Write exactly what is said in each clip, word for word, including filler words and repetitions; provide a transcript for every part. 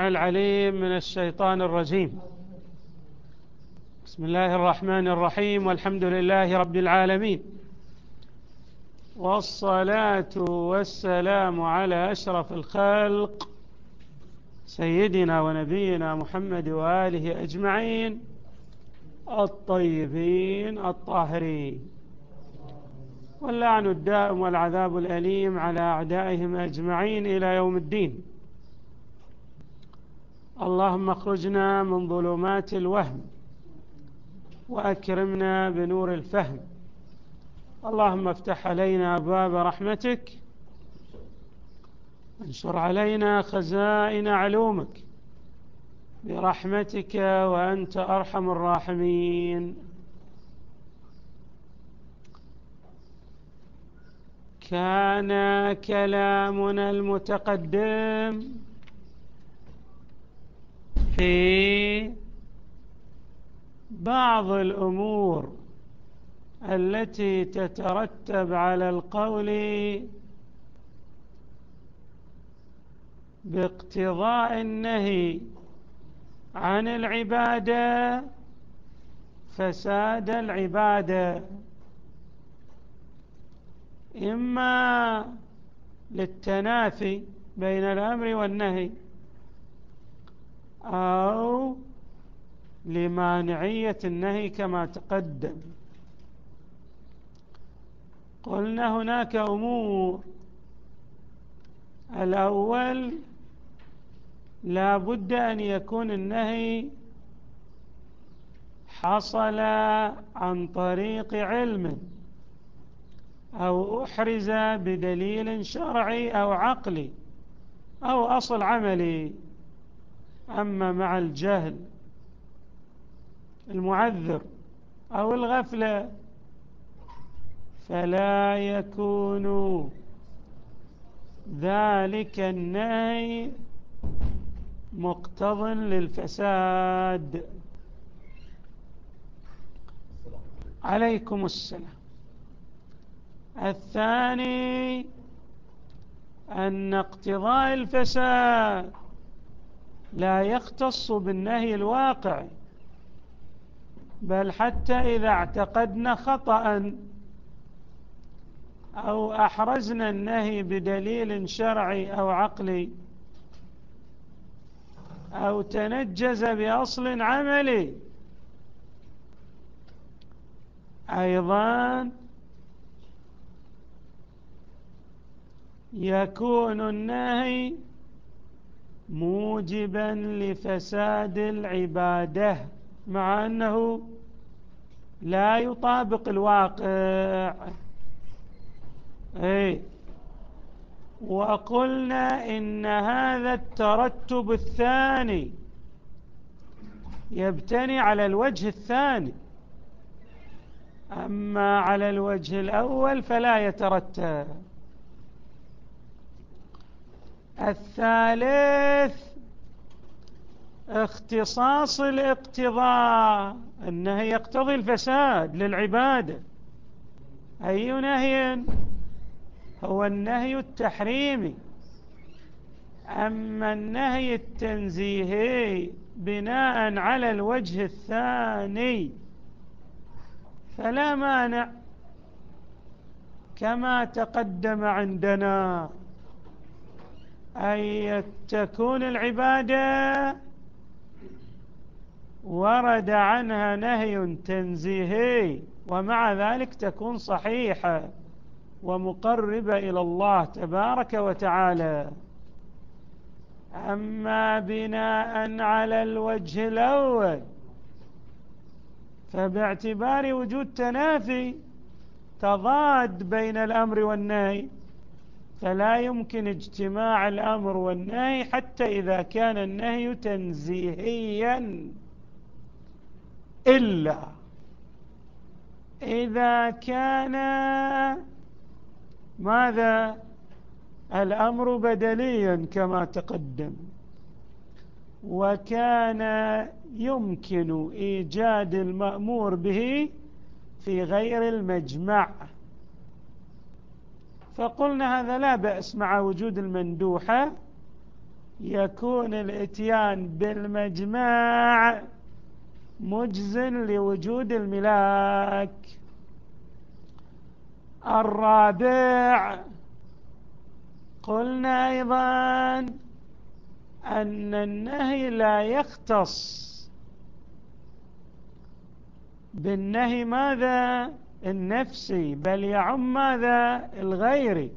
السميع العليم من الشيطان الرجيم. بسم الله الرحمن الرحيم، والحمد لله رب العالمين، والصلاة والسلام على أشرف الخلق سيدنا ونبينا محمد وآله أجمعين الطيبين الطاهرين، واللعن الدائم والعذاب الأليم على أعدائهم أجمعين إلى يوم الدين. اللهم اخرجنا من ظلمات الوهم وأكرمنا بنور الفهم. اللهم افتح علينا أبواب رحمتك، وانشر علينا خزائن علومك برحمتك وأنت أرحم الراحمين. كان كلامنا المتقدم في بعض الأمور التي تترتب على القول باقتضاء النهي عن العبادة فساد العبادة، إما للتنافي بين الأمر والنهي أو لمانعية النهي كما تقدم. قلنا هناك أمور: الأول لا بد أن يكون النهي حصل عن طريق علم أو أحرز بدليل شرعي أو عقلي أو أصل عملي. أما مع الجهل المعذر أو الغفلة فلا يكون ذلك النهي مقتضٍ للفساد. عليكم السلام. الثاني أن اقتضاء الفساد لا يختص بالنهي الواقعي، بل حتى إذا اعتقدنا خطأ أو أحرزنا النهي بدليل شرعي أو عقلي أو تنجز بأصل عملي، أيضا يكون النهي موجبا لفساد العبادة مع أنه لا يطابق الواقع. أي وقلنا إن هذا الترتب الثاني يبتني على الوجه الثاني، أما على الوجه الأول فلا يترتب. الثالث اختصاص الاقتضاء، النهي يقتضي الفساد للعبادة. أي نهي؟ هو النهي التحريمي. أما النهي التنزيهي بناء على الوجه الثاني فلا مانع كما تقدم عندنا أن تكون العبادة ورد عنها نهي تنزيهي ومع ذلك تكون صحيحة ومقربة إلى الله تبارك وتعالى. أما بناء على الوجه الأول فباعتبار وجود تنافي تضاد بين الأمر والنهي فلا يمكن اجتماع الأمر والنهي حتى إذا كان النهي تنزيهيا، إلا إذا كان ماذا؟ الأمر بدليا كما تقدم، وكان يمكن إيجاد المأمور به في غير المجمع، فقلنا هذا لا بأس مع وجود المندوحة يكون الإتيان بالمجمع مجز لوجود الملاك. الرابع، قلنا أيضا أن النهي لا يختص بالنهي ماذا؟ النفسي، بل يعم ماذا؟ الغيري،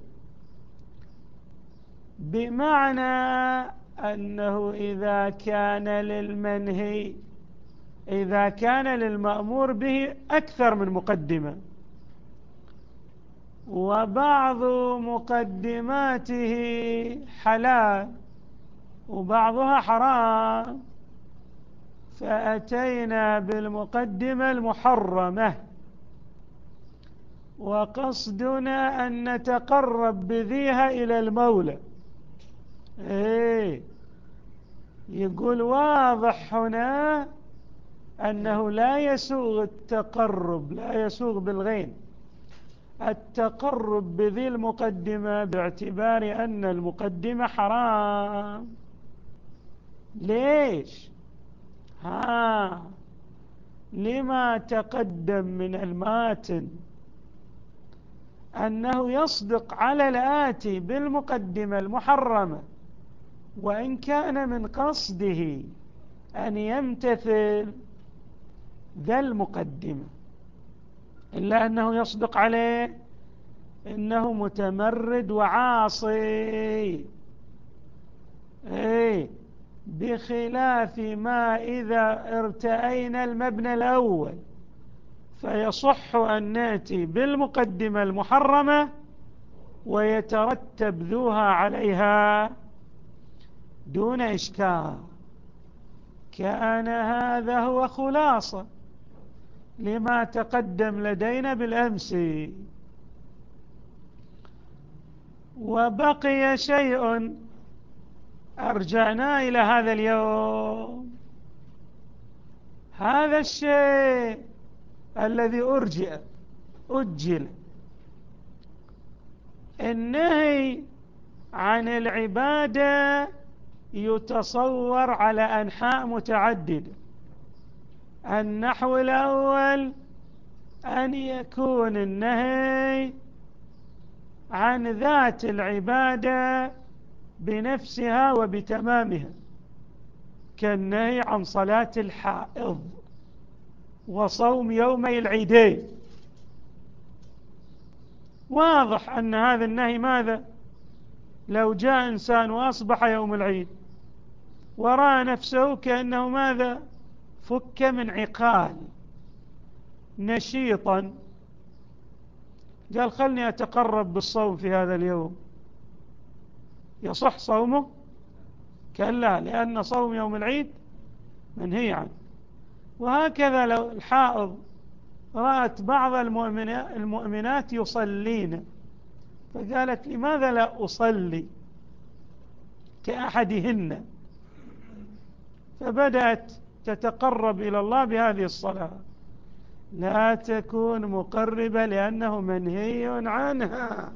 بمعنى أنه إذا كان للمنهي إذا كان للمأمور به أكثر من مقدمة وبعض مقدماته حلال وبعضها حرام، فأتينا بالمقدمة المحرمة وقصدنا أن نتقرب بذيها إلى المولى. إيه، يقول واضح هنا أنه لا يسوغ التقرب، لا يسوغ بالغين التقرب بذي المقدمة باعتبار أن المقدمة حرام. ليش؟ ها لما تقدم من الماتن أنه يصدق على الآتي بالمقدمة المحرمة وإن كان من قصده أن يمتثل ذا المقدمة، إلا أنه يصدق عليه إنه متمرد وعاصي. إيه، بخلاف ما إذا ارتأينا المبنى الأول فيصح أن نأتي بالمقدمة المحرمة ويترتب ذوها عليها دون إشكال. كان هذا هو خلاصة لما تقدم لدينا بالأمس. وبقي شيء أرجعنا إلى هذا اليوم، هذا الشيء الذي أرجئ أجل، النهي عن العبادة يتصور على أنحاء متعددة. النحو الأول أن يكون النهي عن ذات العبادة بنفسها وبتمامها، كالنهي عن صلاة الحائض وصوم يومي العيدين. واضح أن هذا النهي ماذا؟ لو جاء إنسان وأصبح يوم العيد ورأى نفسه كأنه ماذا؟ فك من عقال نشيطا، قال خلني أتقرب بالصوم في هذا اليوم، يصح صومه؟ كلا، لأن صوم يوم العيد منهي عنه. وهكذا لو الحائض رأت بعض المؤمنات يصلين فقالت لماذا لا أصلي كأحدهن، فبدأت تتقرب إلى الله بهذه الصلاة، لا تكون مقربة لأنه منهي عنها.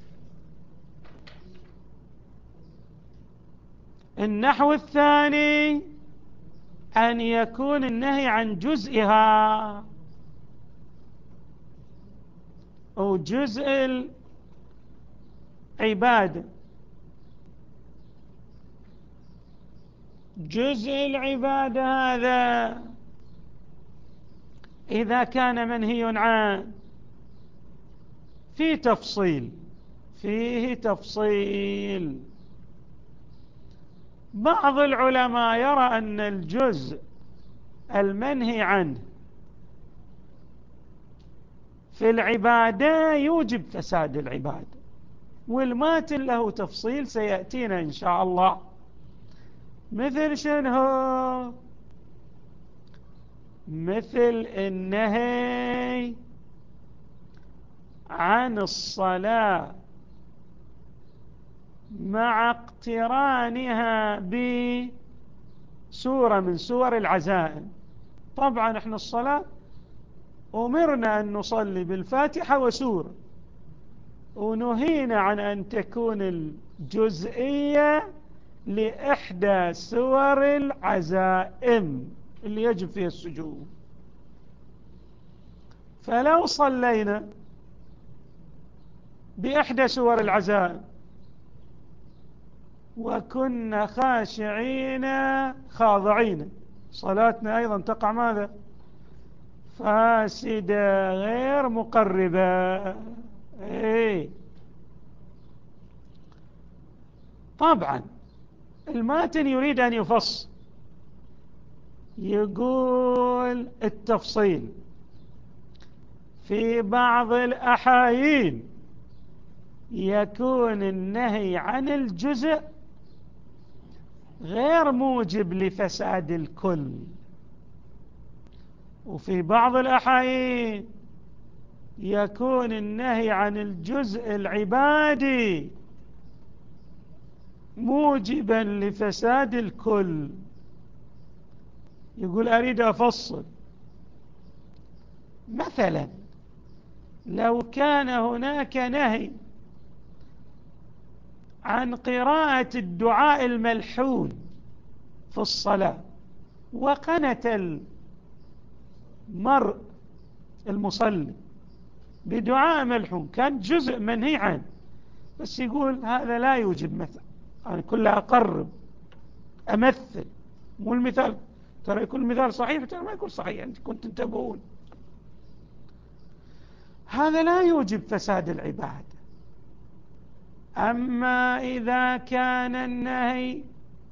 النحو الثاني أن يكون النهي عن جزئها أو جزء العبادة. جزء العبادة هذا إذا كان منهي عنه في تفصيل فيه تفصيل بعض العلماء يرى أن الجزء المنهي عنه في العبادة يوجب فساد العبادة، والماتن له تفصيل سيأتينا إن شاء الله. مثل شنو؟ مثل النهي عن الصلاة مع اقترانها بسورة من سور العزائم. طبعا احنا الصلاة أمرنا أن نصلي بالفاتحة وسورة، ونهينا عن أن تكون الجزئية لإحدى سور العزائم اللي يجب فيها السجود. فلو صلينا بإحدى سور العزائم وكنا خاشعين خاضعين، صلاتنا أيضا تقع ماذا؟ فاسدة غير مقربة. إيه. طبعا الماتن يريد أن يفصل، يقول التفصيل في بعض الأحايين يكون النهي عن الجزء غير موجب لفساد الكل، وفي بعض الأحايين يكون النهي عن الجزء العبادي موجبا لفساد الكل. يقول أريد أفصل. مثلا لو كان هناك نهي عن قراءة الدعاء الملحون في الصلاة، وقنت المرء المصلي بدعاء ملحون، كان جزء منهي عنه، بس يقول هذا لا يوجب مثل، أنا كلها أقرب أمثل، مو المثال، ترى يكون المثال صحيح ترى ما يكون صحيح، أنت كنت تنتبهون. هذا لا يوجب فساد العبادة. أما إذا كان النهي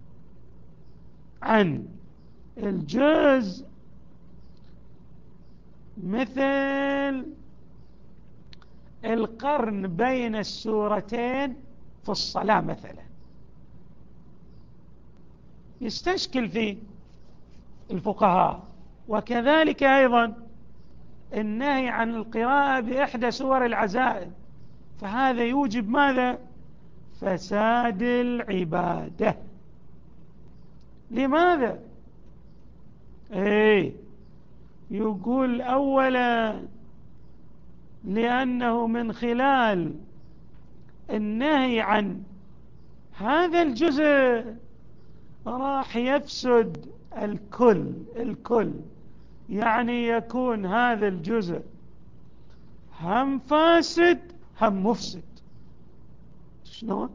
عن الجزء مثل القرن بين السورتين في الصلاة مثلا، يستشكل فيه الفقهاء. وكذلك أيضا النهي عن القراءة بإحدى سور العزائم، فهذا يوجب ماذا؟ فساد العبادة. لماذا؟ ايه يقول أولا لأنه من خلال النهي عن هذا الجزء راح يفسد الكل الكل يعني يكون هذا الجزء هم فاسد هم مفسد. شلون؟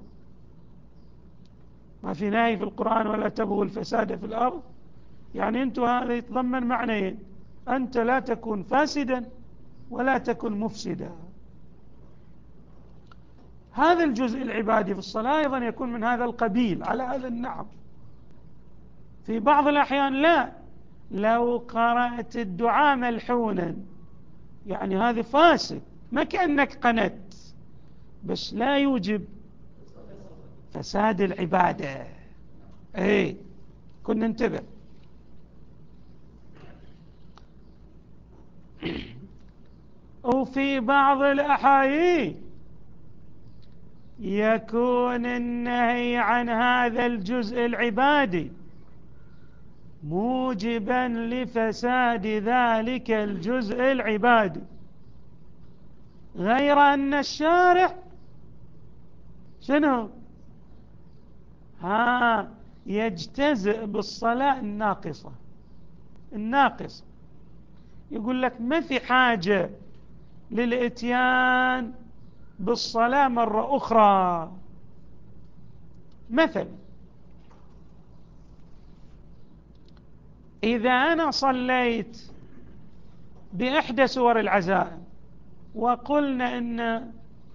ما في نهي في القرآن ولا تبغوا الفساد في الأرض، يعني أنتم هذا يتضمن معنيين، أنت لا تكون فاسدا ولا تكون مفسدا. هذا الجزء العبادي في الصلاة أيضا يكون من هذا القبيل على هذا النحو. في بعض الأحيان لا، لو قرأت الدعاء ملحونا يعني هذا فاسد، ما كأنك قنت، بس لا يوجب فساد العبادة. ايه كنا ننتبه. وفي بعض الأحايين يكون النهي عن هذا الجزء العبادي موجبا لفساد ذلك الجزء العبادي، غير أن الشارع شنو؟ ها يجتزئ بالصلاة الناقصة الناقصة يقول لك ما في حاجة للإتيان بالصلاة مرة أخرى. مثلا إذا أنا صليت بإحدى سور العزائم وقلنا إن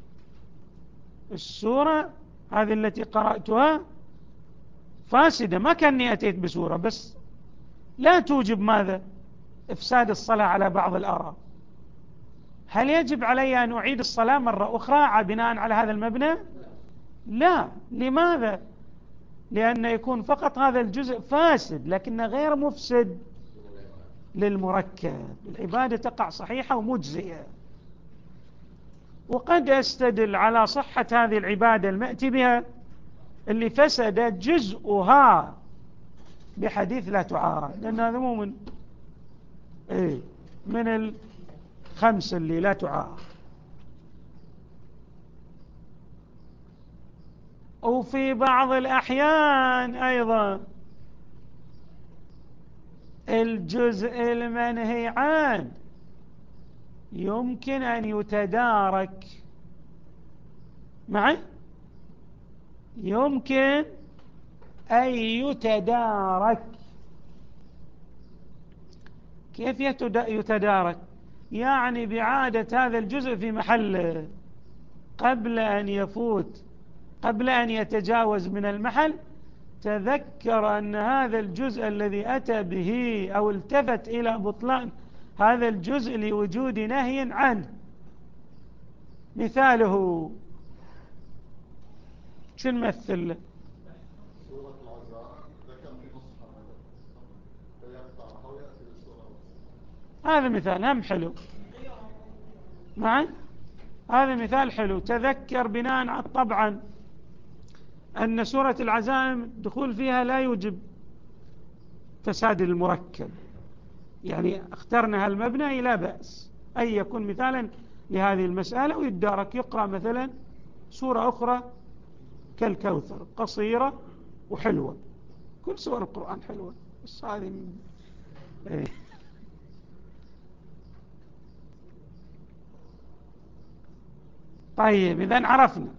السورة هذه التي قرأتها فاسدة، ما كأني أتيت بسورة، بس لا توجب ماذا؟ إفساد الصلاة على بعض الآراء. هل يجب علي أن أعيد الصلاة مرة أخرى بناء على هذا المبنى؟ لا. لماذا؟ لأن يكون فقط هذا الجزء فاسد لكنه غير مفسد للمركب، العبادة تقع صحيحة ومجزئة. وقد أستدل على صحة هذه العبادة المأتي بها اللي فسد جزءها بحديث لا تعارض، لأن هذا مو من إيه من الخمس اللي لا تعارض. وفي بعض الأحيان أيضا الجزء المنهي عنه يمكن أن يتدارك معي، يمكن أن يتدارك. كيف يتدارك؟ يعني بعادة هذا الجزء في محله قبل أن يفوت، قبل أن يتجاوز من المحل، تذكر أن هذا الجزء الذي أتى به أو التفت إلى بطلان هذا الجزء لوجود نهي عنه. مثاله شو نمثل له؟ سورة العزاء ذكر في نصها فيقطعها ويأتي بالسورة. هذا مثال هم حلو معي، هذا مثال حلو. تذكر بناء على طبعا أن سورة العزائم الدخول فيها لا يوجب فساد المركب، يعني اخترنا هالمبنى لا بأس أن يكون مثالا لهذه المسألة ويدارك. يقرأ مثلا سورة أخرى كالكوثر قصيرة وحلوة، كل سور القرآن حلوة، بس هذه ايه. طيب إذن عرفنا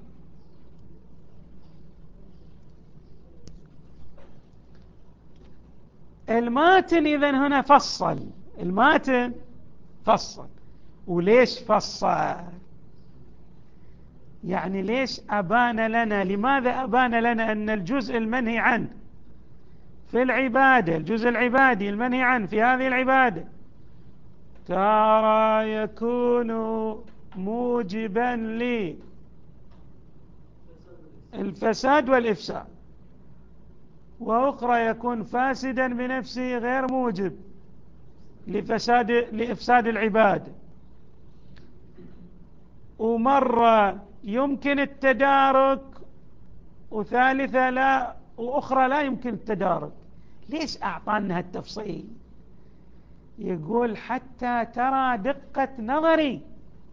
الماتن. إذن هنا فصل الماتن، فصل. وليش فصل؟ يعني ليش أبان لنا، لماذا أبان لنا أن الجزء المنهي عنه في العبادة، الجزء العبادي المنهي عنه في هذه العبادة، ترى يكون موجبا للفساد والإفساد، وأخرى يكون فاسدا بنفسه غير موجب لفساد لإفساد العبادة، ومرة يمكن التدارك وثالثة لا، وأخرى لا يمكن التدارك. ليش أعطانا هالتفصيل؟ يقول حتى ترى دقة نظري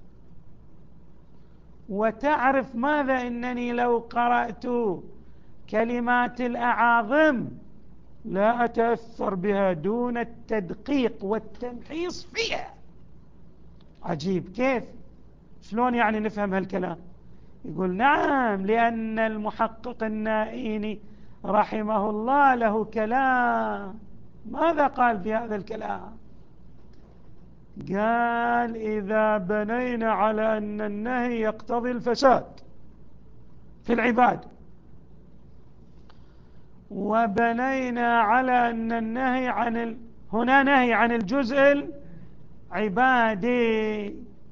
وتعرف ماذا، إنني لو قرأت كلمات الأعاظم لا أتأثر بها دون التدقيق والتمحيص فيها. عجيب، كيف؟ شلون يعني نفهم هالكلام؟ يقول نعم، لأن المحقق النائيني رحمه الله له كلام. ماذا قال في هذا الكلام؟ قال إذا بنينا على أن النهي يقتضي الفساد في العبادة، وبنينا على أن النهي عن ال... هنا نهي عن الجزء العبادي،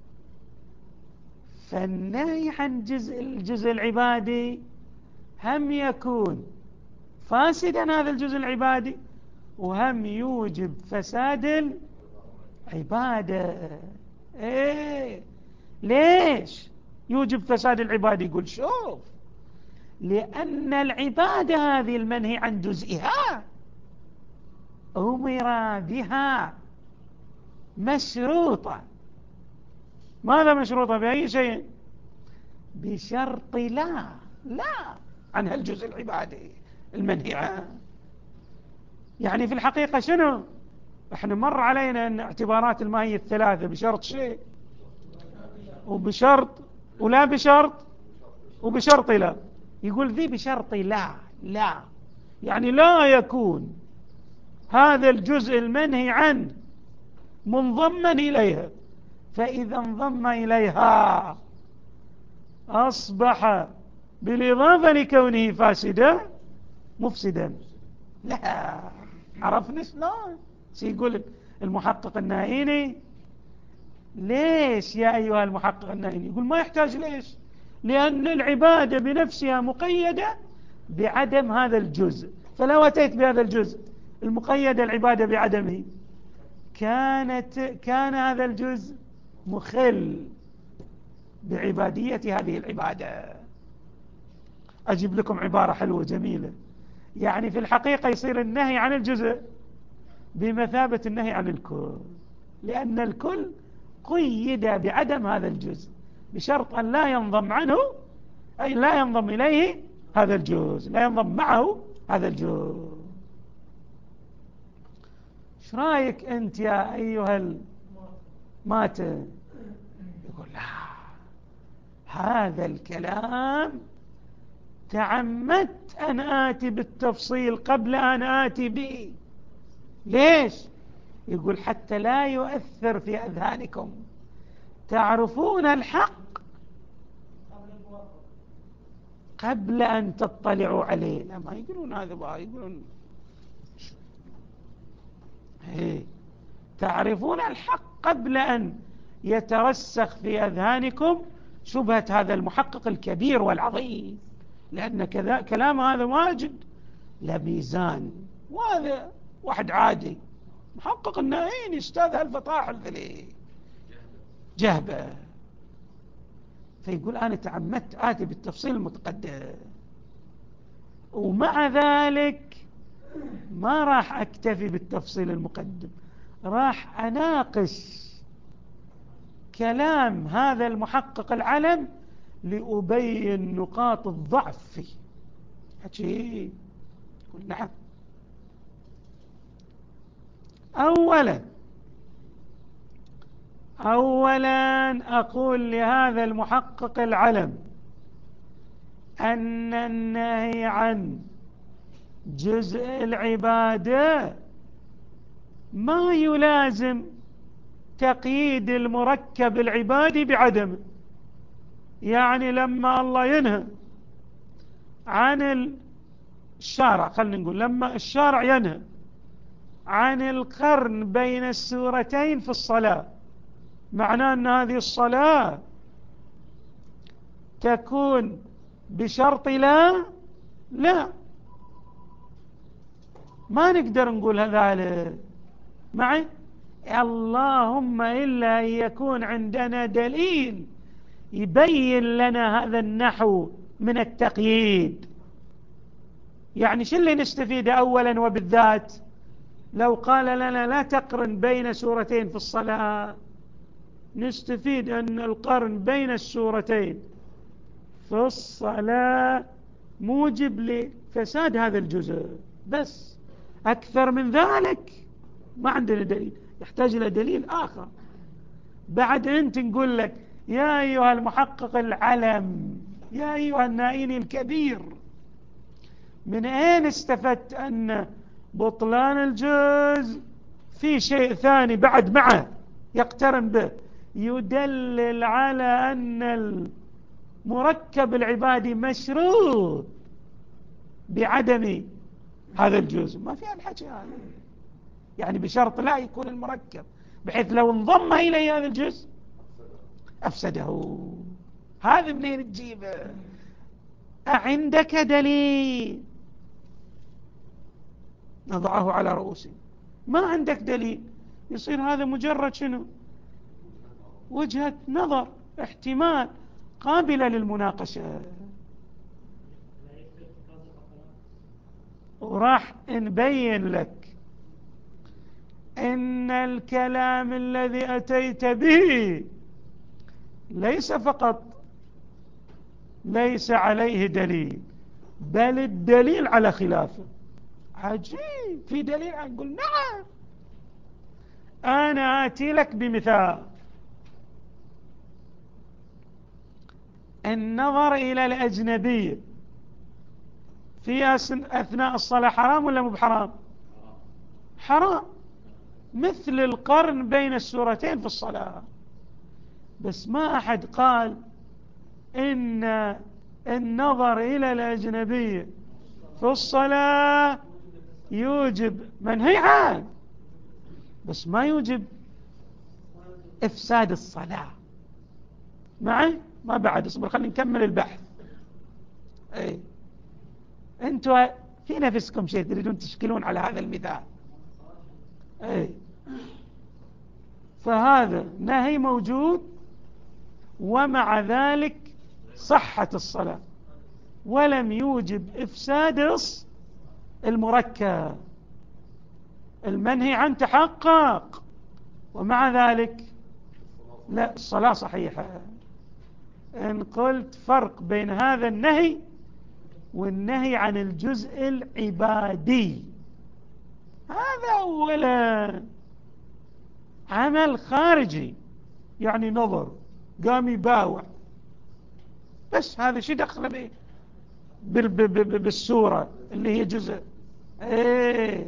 فالنهي عن جزء الجزء العبادي هم يكون فاسدا هذا الجزء العبادي، وهم يوجب فساد العبادة. ايه ليش يوجب فساد العبادة؟ يقول شوف، لأن العبادة هذه المنهي عن جزئها أمر بها مشروطة. ماذا مشروطة؟ بأي شيء؟ بشرط لا لا عن هالجزء العبادي المنهي عنه. يعني في الحقيقة شنو؟ احنا مر علينا أن اعتبارات الماهية الثلاثة بشرط شيء، وبشرط ولا بشرط، وبشرط لا. يقول ذي بشرط لا لا، يعني لا يكون هذا الجزء المنهي عنه منضما إليها، فإذا انضم إليها أصبح بالإضافة لكونه فاسدا مفسدا. لا، عرفنا شلون؟ سيقول المحقق النائيني ليش يا أيها المحقق النائيني؟ يقول ما يحتاج ليش، لأن العبادة بنفسها مقيدة بعدم هذا الجزء، فلو أتيت بهذا الجزء المقيد العبادة بعدمه كانت كان هذا الجزء مخل بعبادية هذه العبادة. أجيب لكم عبارة حلوة جميلة. يعني في الحقيقة يصير النهي عن الجزء بمثابة النهي عن الكل، لأن الكل قيد بعدم هذا الجزء بشرط أن لا ينضم عنه، أي لا ينضم إليه هذا الجزء، لا ينضم معه هذا الجزء. ايش رايك انت يا ايها الماتن؟ يقول لا، هذا الكلام تعمدت أن آتي بالتفصيل قبل أن آتي به. ليش؟ يقول حتى لا يؤثر في أذهانكم، تعرفون الحق قبل أن تطلعوا عليه. لا، ما يقولون هذا بقى، يقولون هي. تعرفون الحق قبل أن يترسخ في أذهانكم شبهة هذا المحقق الكبير والعظيم، لأن كذا كلام هذا واجد لا ميزان، وهذا واحد عادي محقق النائين يستاذ هالفطاحل ذلي جهبة. فيقول أنا تعمدت آتي بالتفصيل المتقدم، ومع ذلك ما راح أكتفي بالتفصيل المقدم، راح أناقش كلام هذا المحقق العلم لأبين نقاط الضعف فيه. حكي يقول نعم. أولا أولا أقول لهذا المحقق العلم أن النهي عن جزء العبادة ما يلازم تقييد المركب العبادي بعدمه. يعني لما الله ينهى عن الشارع، خلينا نقول لما الشارع ينهى عن القرن بين السورتين في الصلاة، معناه أن هذه الصلاة تكون بشرط لا لا ما نقدر نقول هذا معي، اللهم إلا أن يكون عندنا دليل يبين لنا هذا النحو من التقييد. يعني شو اللي نستفيد أولا وبالذات لو قال لنا لا تقرن بين سورتين في الصلاة؟ نستفيد أن القرن بين السورتين في الصلاة موجب لفساد هذا الجزء، بس أكثر من ذلك ما عندنا دليل، يحتاج إلى دليل آخر. بعد أنت نقول لك يا أيها المحقق العلم، يا أيها النائين الكبير، من أين استفدت أن بطلان الجزء في شيء ثاني بعد معه يقترن به يدلل على أن المركب العبادي مشروط بعدم هذا الجزء؟ ما في الحكي هذا. يعني بشرط لا يكون المركب، بحيث لو انضم إليه هذا الجزء أفسده. هذا منين تجيبه؟ أعندك دليل؟ نضعه على رؤوسنا. ما عندك دليل، يصير هذا مجرد شنو؟ وجهة نظر، احتمال، قابلة للمناقشة. وراح نبين لك إن الكلام الذي أتيت به ليس فقط ليس عليه دليل، بل الدليل على خلافه. عجيب، في دليل؟ نقول نعم. أنا آتي لك بمثال. النظر إلى الأجنبية في أثناء الصلاة حرام ولا مو بحرام؟ حرام، مثل القرن بين السورتين في الصلاة. بس ما أحد قال إن النظر إلى الأجنبية في الصلاة يوجب منهي عنه، بس ما يوجب إفساد الصلاة. معي؟ ما بعد، اصبر خلينا نكمل البحث. اي انتوا في نفسكم شيء تريدون تشكلون على هذا المثال. اي فهذا نهي موجود، ومع ذلك صحة الصلاة، ولم يوجب إفساد المركب. المنهي عن تحقق، ومع ذلك لا، الصلاة صحيحة. إن قلت فرق بين هذا النهي والنهي عن الجزء العبادي. هذا أولا عمل خارجي، يعني نظر، قام يباوع، بس هذا شي دخل به بالسورة اللي هي جزء. ايه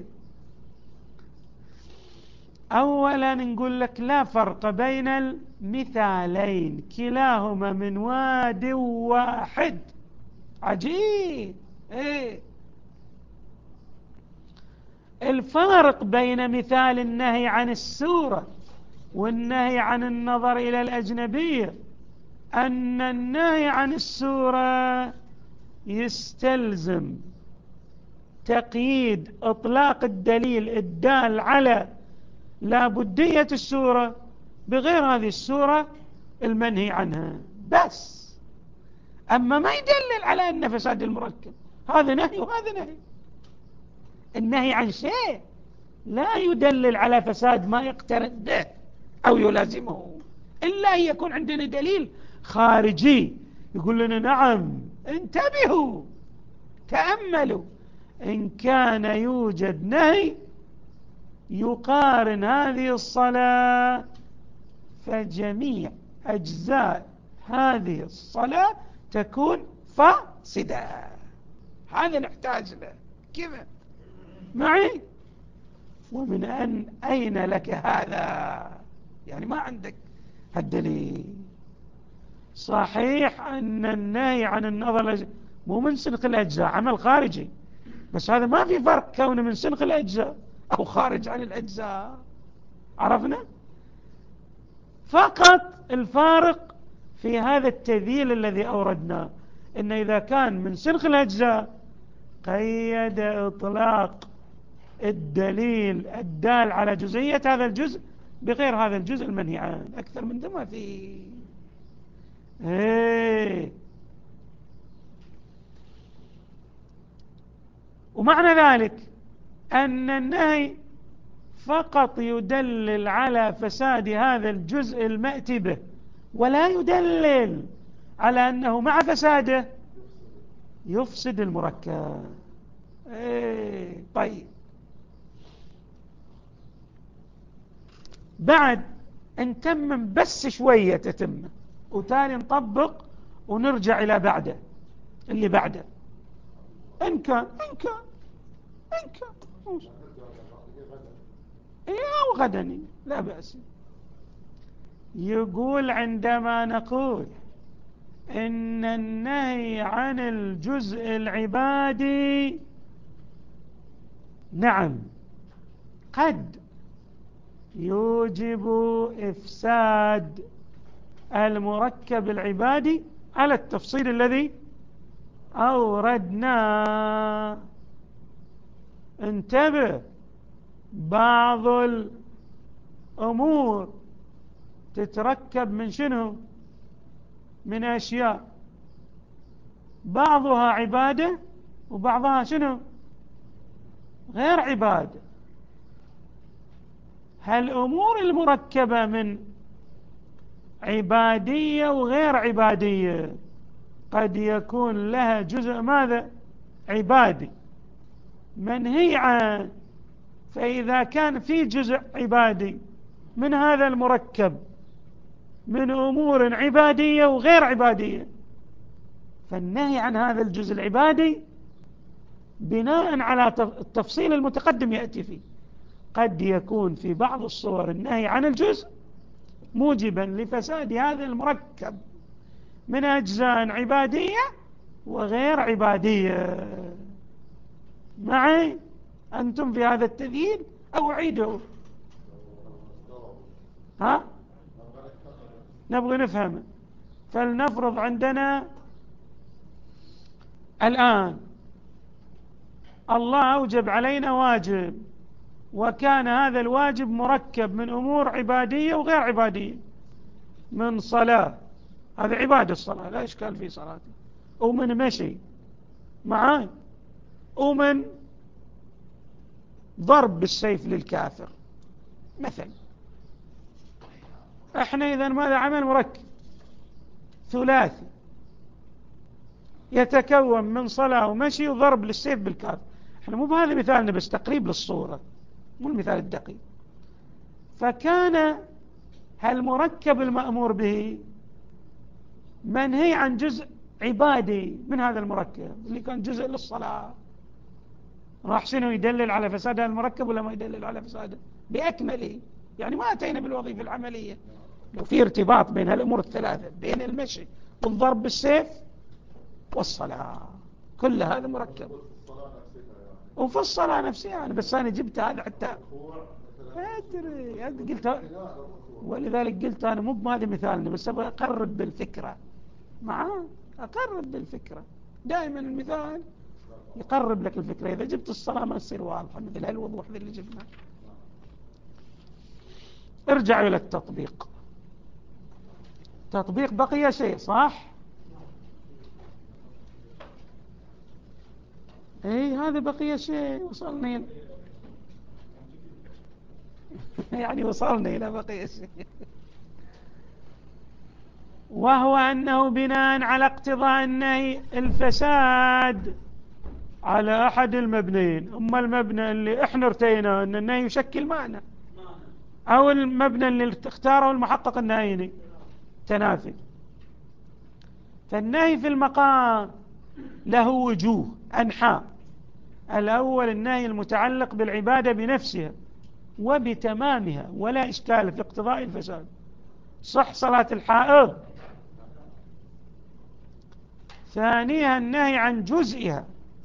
أولا نقول لك لا فرق بين المثالين، كلاهما من واد واحد. عجيب. ايه الفارق بين مثال النهي عن السورة والنهي عن النظر إلى الأجنبية أن النهي عن السورة يستلزم تقييد إطلاق الدليل الدال على لا بدية السورة بغير هذه السورة المنهي عنها بس. أما ما يدلل على أن فساد المركب، هذا نهي وهذا نهي. النهي عن شيء لا يدلل على فساد ما يقترن به أو يلازمه إلا أن يكون عندنا دليل خارجي يقول لنا نعم انتبهوا تأملوا، إن كان يوجد نهي يقارن هذه الصلاة فجميع أجزاء هذه الصلاة تكون فاسدة. هذا نحتاج له كذا معي. ومن أن أين لك هذا؟ يعني ما عندك هالدليل. صحيح أن النهي عن النظر مو من سنخ الأجزاء، عمل خارجي، بس هذا ما في فرق كونه من سنخ الأجزاء أو خارج عن الأجزاء. عرفنا؟ فقط الفارق في هذا التذييل الذي أوردناه، إن إذا كان من سنخ الأجزاء قيد إطلاق الدليل الدال على جزئية هذا الجزء بغير هذا الجزء المنهي عنه. أكثر من ذا ما في. ايه ومعنى ذلك أن النهي فقط يدلل على فساد هذا الجزء المأتي به، ولا يدلل على أنه مع فساده يفسد المركب. ايه طيب، بعد نتمم بس شوية تتمم وتالي نطبق ونرجع إلى بعده اللي بعده إن كان إن كان إن كان إيه أو غدني لا بأس. يقول عندما نقول إن النهي عن الجزء العبادي نعم قد يوجب إفساد المركب العبادي على التفصيل الذي أوردناه. انتبه، بعض الأمور تتركب من شنو؟ من أشياء بعضها عبادة وبعضها شنو؟ غير عبادة. هالأمور المركبة من عبادية وغير عبادية قد يكون لها جزء ماذا؟ عبادي منهي عنه. فإذا كان في جزء عبادي من هذا المركب من أمور عبادية وغير عبادية، فالنهي عن هذا الجزء العبادي بناء على التفصيل المتقدم يأتي فيه قد يكون في بعض الصور النهي عن الجزء موجبا لفساد هذا المركب من أجزاء عبادية وغير عبادية. معي أنتم في هذا التذييل أو أعيده؟ ها نبغى نفهم. فلنفرض عندنا الآن الله أوجب علينا واجب، وكان هذا الواجب مركب من أمور عبادية وغير عبادية، من صلاة، هذا عبادة الصلاة لا إشكال في صلاته، ومن مشي معاي، ومن ضرب بالسيف للكافر مثلا. احنا إذن ماذا؟ عمل مركب ثلاثي. يتكون من صلاة ومشي وضرب للسيف بالكاف. احنا مو بهذا مثالنا، بس تقريب للصورة، مو المثال الدقيق. فكان هالمركب المأمور به منهي عن جزء عبادي من هذا المركب اللي كان جزء للصلاة. راح شنو يدلل على فساد المركب ولا ما يدلل على فساده بأكمله؟ يعني ما أتينا بالوظيفة العملية. لو في ارتباط بين هالأمور الثلاثة، بين المشي والضرب بالسيف والصلاة، كل هذا مركب. وفي الصلاة نفسها يعني، بس أنا جبت هذا حتى أدري قلت، ولذلك قلت أنا مو بهذا مثالنا، بس أبغى أقرب بالفكرة معاه، أقرب بالفكرة. دائما المثال يقرب لك الفكرة. إذا جبت الصلاة ما تصير واضحة مثل هالوضوح اللي جبناه. ارجعوا إلى التطبيق. تطبيق بقي شيء صح؟ اي هذا بقي شيء. وصلني يعني وصلنا إلى بقي شيء، وهو أنه بناء على اقتضاء النهي الفساد على أحد المبنيين. أما المبنى اللي احنا ارتينا أن النهي يشكل معنى، أو المبنى اللي اختاره المحقق النهيني تنافي. فالنهي في المقام له وجوه أنحاء. الأول النهي المتعلق بالعبادة بنفسها وبتمامها ولا إشكال في اقتضاء الفساد، صح صلاة الحائض. ثانيها النهي عن جزئها،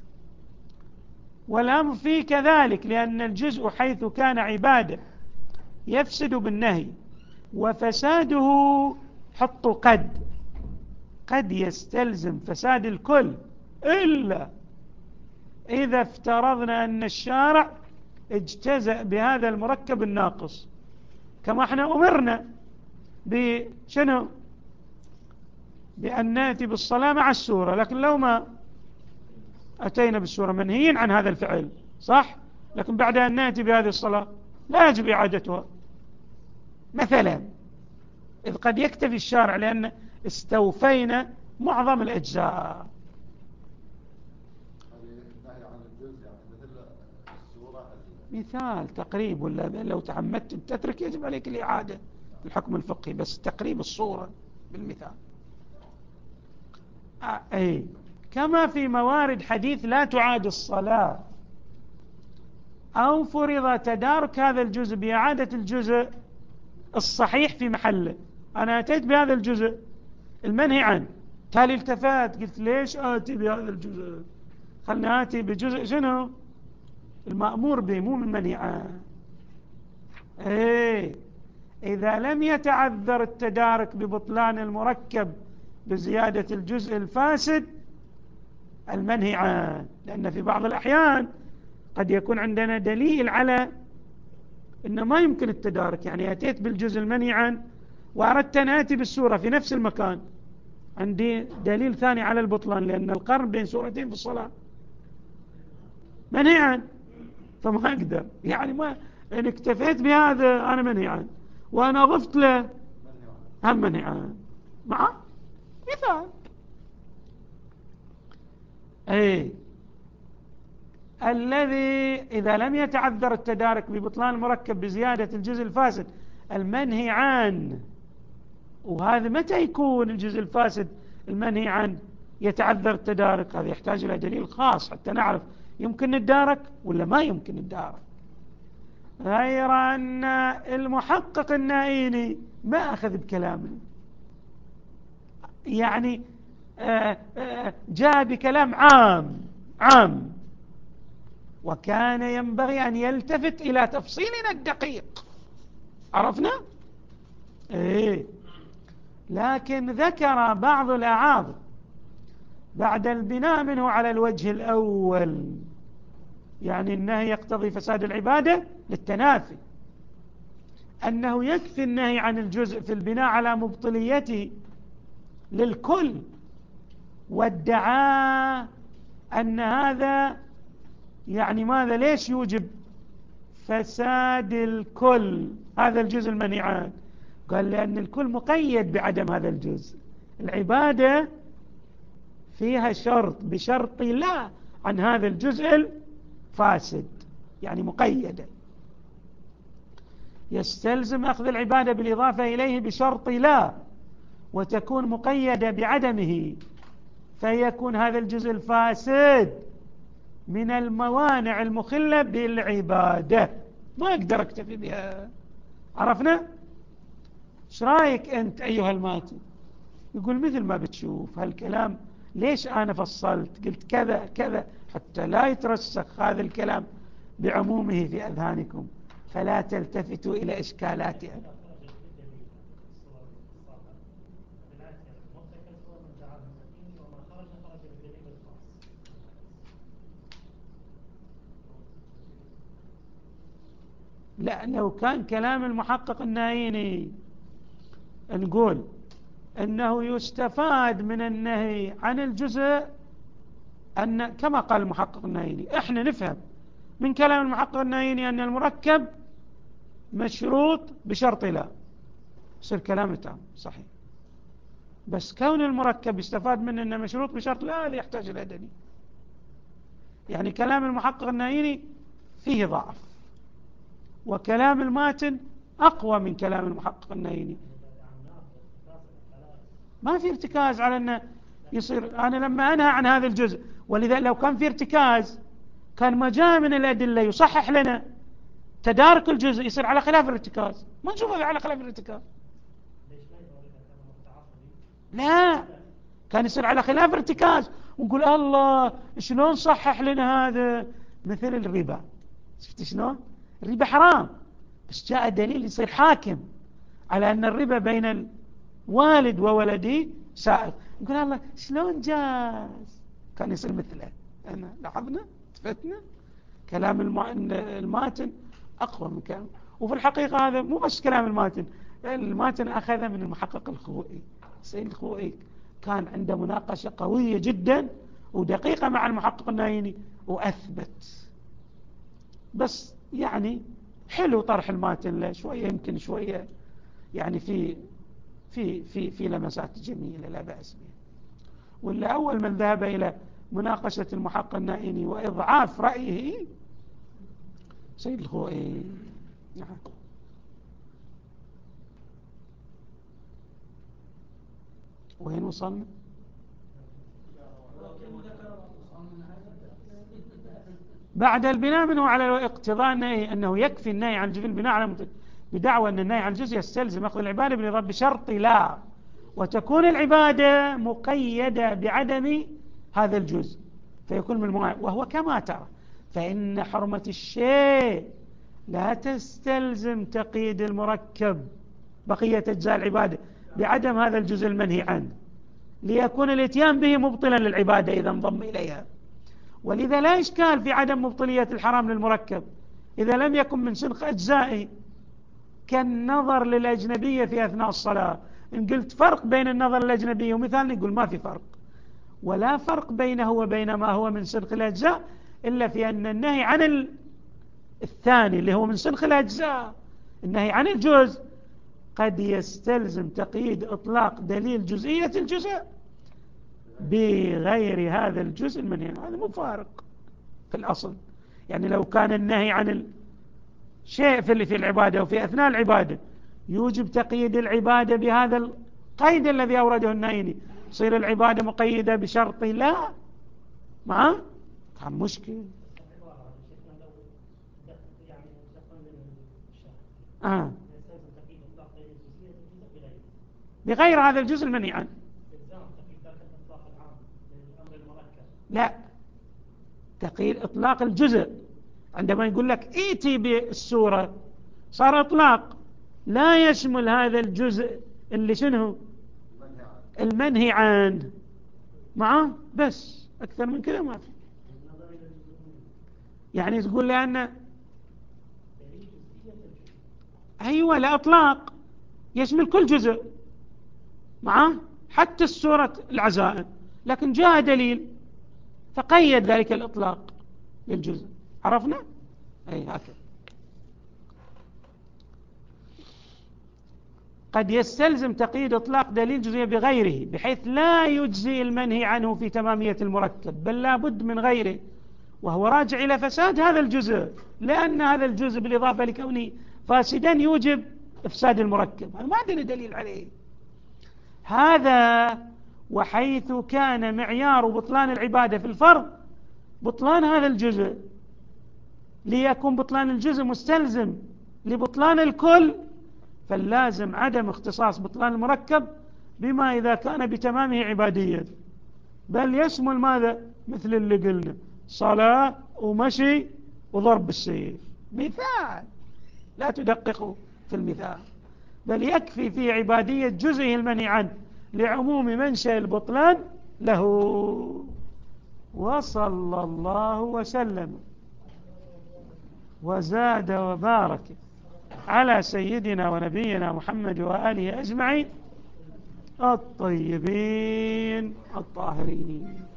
والأمر فيه كذلك، لأن الجزء حيث كان عبادة يفسد بالنهي، وفساده حطوا قد قد يستلزم فساد الكل، إلا إذا افترضنا أن الشارع اجتزأ بهذا المركب الناقص، كما احنا أمرنا بشنو؟ بأن نأتي بالصلاة مع السورة، لكن لو ما أتينا بالسورة منهيين عن هذا الفعل صح، لكن بعد أن نأتي بهذه الصلاة لا يجب إعادتها مثلا، إذ قد يكتفي الشارع لأن استوفينا معظم الأجزاء. مثال تقريب، ولا لو تعمدت تترك يجب عليك الإعادة الحكم الفقهي، بس تقريب الصورة بالمثال. آه أي كما في موارد حديث لا تعاد الصلاة، أو فرض تدارك هذا الجزء بإعادة الجزء الصحيح في محله. أنا أتيت بهذا الجزء المنهي عنه، تالي التفات قلت ليش آتي بهذا الجزء؟ خلنا آتي بجزء شنو؟ المأمور به، مو من المنهي عنه. إيه إذا لم يتعذر التدارك ببطلان المركب بزيادة الجزء الفاسد المنهي عنه، لأن في بعض الأحيان قد يكون عندنا دليل على إنه ما يمكن التدارك. يعني أتيت بالجزء المنهي عنه وأردت أن آتي بالسورة في نفس المكان، عندي دليل ثاني على البطلان، لأن القرن بين سورتين في الصلاة منهي عنه، فما أقدر يعني ما إن اكتفيت بهذا أنا منهي عنه، وأنا ضفت له هم منهي عنه مع مثال. أي الذي إذا لم يتعذر التدارك ببطلان المركب بزيادة الجزء الفاسد المنهي عنه. وهذا متى يكون الجزء الفاسد المنهي عنه يتعذر التدارك؟ هذا يحتاج إلى دليل خاص حتى نعرف يمكن ندارك ولا ما يمكن ندارك. غير أن المحقق النائيني ما أخذ بكلامه، يعني آآ آآ جاء بكلام عام عام، وكان ينبغي أن يلتفت إلى تفصيلنا الدقيق. عرفنا؟ إيه لكن ذكر بعض الأعاضد بعد البناء منه على الوجه الأول، يعني النهي يقتضي فساد العبادة للتنافي، أنه يكفي النهي عن الجزء في البناء على مبطليته للكل، وادعى أن هذا يعني ماذا؟ ليش يوجب فساد الكل هذا الجزء المنهي عنه؟ قال لأن الكل مقيد بعدم هذا الجزء. العبادة فيها شرط بشرط لا عن هذا الجزء الفاسد، يعني مقيدة. يستلزم أخذ العبادة بالإضافة إليه بشرط لا، وتكون مقيدة بعدمه، فيكون هذا الجزء الفاسد من الموانع المخلة بالعبادة. ما أقدر أكتفي بها. عرفنا؟ ايش رايك أنت أيها الماتي؟ يقول مثل ما بتشوف هالكلام، ليش أنا فصلت قلت كذا كذا حتى لا يترسخ هذا الكلام بعمومه في أذهانكم، فلا تلتفتوا إلى إشكالاتها. لا، لو كان كلام المحقق النايني نقول أنه يستفاد من النهي عن الجزء، أن كما قال المحقق النايني، إحنا نفهم من كلام المحقق النايني أن المركب مشروط بشرط لا، يصير كلام تام صحيح. بس كون المركب يستفاد منه أنه مشروط بشرط لا، هذا يحتاج إلى دليل. يعني كلام المحقق النايني فيه ضعف، وكلام الماتن أقوى من كلام المحقق النايني. ما في ارتكاز على أنه يصير. أنا لما أنهى عن هذا الجزء، ولذا لو كان في ارتكاز كان ما جاء من الأدلة يصحح لنا تدارك الجزء، يصير على خلاف الارتكاز. ما نشوفه على خلاف الارتكاز، لا، كان يصير على خلاف ارتكاز ونقول الله شلون صحح لنا هذا. مثل الربا، شفت شلون الربا حرام، بس جاء دليل يصير حاكم على أن الربا بين الوالد وولده سائغ، نقول الله شلون جاز. كان يصير مثله. أنا لاحظنا تفتنا كلام الماتن أقوى من كلام. وفي الحقيقة هذا مو بس كلام الماتن، الماتن أخذ من المحقق الخوئي. سيد الخوئي كان عنده مناقشة قوية جدا ودقيقة مع المحقق النايني وأثبت. بس يعني حلو طرح الماتن له شوية، يمكن شوية يعني في في في في لمسات جميلة لا بأس بها. ولا أول من ذهب إلى مناقشة المحقق النايني وإضعاف رأيه سيد الخوئي. نعم. وين وصلنا؟ بعد البناء منه على الاقتضاء النهي أنه يكفي النهي عن الجزء البناء على بدعوى أن النهي عن الجزء يستلزم أخذ العبادة بالإضافة بشرط لا، وتكون العبادة مقيدة بعدم هذا الجزء فيكون من الموانع. وهو كما ترى فإن حرمة الشيء لا تستلزم تقييد المركب بقية أجزاء العبادة بعدم هذا الجزء المنهي عنه، ليكون الاتيان به مبطلا للعبادة إذا انضم إليها. ولذا لا إشكال في عدم مبطلية الحرام للمركب إذا لم يكن من سنخ أجزائه، كالنظر للأجنبية في أثناء الصلاة. إن قلت فرق بين النظر للأجنبية ومثال نقول ما في فرق، ولا فرق بينه وبين ما هو من سنخ الأجزاء، إلا في أن النهي عن الثاني اللي هو من سنخ الأجزاء، النهي عن الجزء، قد يستلزم تقييد إطلاق دليل جزئية الجزء بغير هذا الجزء المنهي. هذا مو فارق في الأصل. يعني لو كان النهي عن الشيء في في العبادة وفي أثناء العبادة يوجب تقييد العبادة بهذا القيد الذي أورده النايني، تصير العبادة مقيدة بشرط لا، ما كان مشكل. آه. بغير هذا الجزء المنهي عنه. لا، تقييد إطلاق الجزء عندما يقول لك ائتي بالسورة صار إطلاق لا يشمل هذا الجزء اللي شنو المنهي عنه معه، بس أكثر من كذا ما في. يعني تقول لأن أيوة لا إطلاق يشمل كل جزء معه حتى السورة العزائم، لكن جاء دليل فقيد ذلك الإطلاق للجزء. عرفنا؟ أي هكذا. قد يستلزم تقييد إطلاق دليل جزئية بغيره بحيث لا يجزي المنهي عنه في تمامية المركب، بل لا بد من غيره، وهو راجع إلى فساد هذا الجزء، لأن هذا الجزء بالإضافة لكونه فاسدا يوجب إفساد المركب. هذا ما عندنا دليل عليه. هذا وحيث كان معيار بطلان العبادة في الفرض بطلان هذا الجزء، ليكون بطلان الجزء مستلزم لبطلان الكل، فاللازم عدم اختصاص بطلان المركب بما إذا كان بتمامه عبادية، بل يشمل ماذا؟ مثل اللي قلنا صلاة ومشي وضرب بالسيف، مثال لا تدققوا في المثال، بل يكفي في عبادية جزئه المنهي عنه لعموم منشأ البطلان له. وصلى الله وسلم وزاد وبارك على سيدنا ونبينا محمد وآله أجمعين الطيبين الطاهرين.